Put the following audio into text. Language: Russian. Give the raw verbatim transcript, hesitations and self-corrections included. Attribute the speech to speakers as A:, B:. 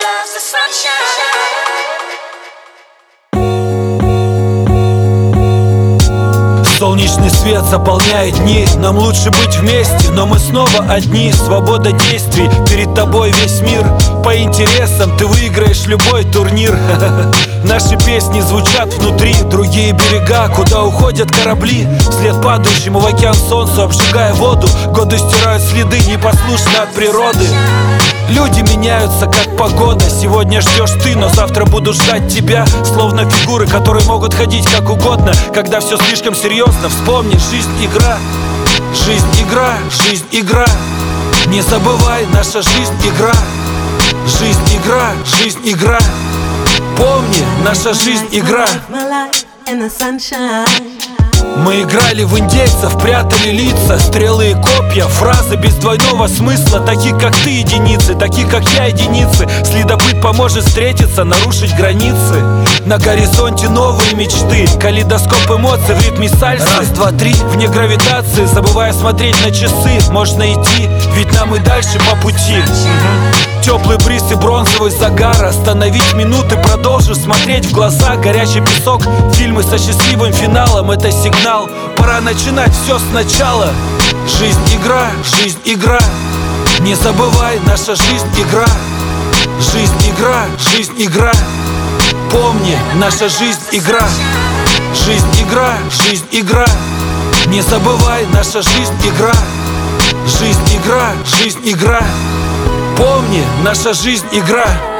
A: loves the sunshine.
B: Солнечный свет заполняет дни. Нам лучше быть вместе, но мы снова одни. Свобода действий, перед тобой весь мир. По интересам ты выиграешь любой турнир. Наши песни звучат внутри. Другие берега, куда уходят корабли. Вслед падающему в океан солнцу, обжигая воду. Годы стирают следы, непослушны от природы. Люди меняются, как погода. Сегодня ждешь ты, но завтра буду ждать тебя. Словно фигуры, которые могут ходить как угодно. Когда все слишком серьезно, вспомни, жизнь игра. Жизнь игра, жизнь игра. Не забывай, наша жизнь игра. Жизнь игра, жизнь игра. Помни, наша жизнь игра. Мы играли в индейцев, прятали лица, стрелы и копья, фразы без двойного смысла. Таких как ты единицы, таких как я единицы. Следопыт поможет встретиться, нарушить границы. На горизонте новые мечты, калейдоскоп эмоций в ритме сальсы. Раз, два, три, вне гравитации, забывая смотреть на часы. Можно идти, ведь нам и дальше по пути. Теплый бриз и бронзовый загар. Остановить минуты, продолжишь смотреть в глаза. Горячий песок, фильмы со счастливым финалом. Это сигнал, пора начинать все сначала. Жизнь игра, жизнь игра. Не забывай, наша жизнь игра. Жизнь игра, жизнь игра. Помни, наша жизнь игра. Жизнь игра, жизнь игра. Не забывай, наша жизнь игра. Жизнь игра, жизнь игра. Помни, наша жизнь игра.